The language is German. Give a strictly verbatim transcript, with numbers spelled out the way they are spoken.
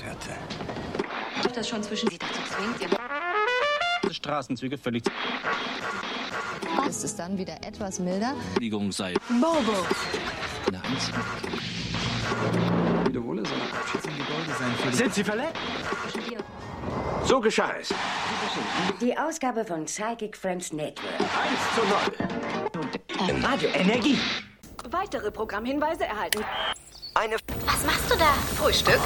hatte. Das schon zwischen sie dazu zwingt, ihr Straßenzüge völlig ist es dann wieder etwas milder. Bewegung sei Bobo. eine einzige. Wiederhole soll Abschied im Gebäude sein. Für Sind Sie verletzt? so geschah es. Die Ausgabe von Psychic Friends Network. eins zu null. Radio Energie. Weitere Programmhinweise erhalten. Eine Was machst du da? Frühstück.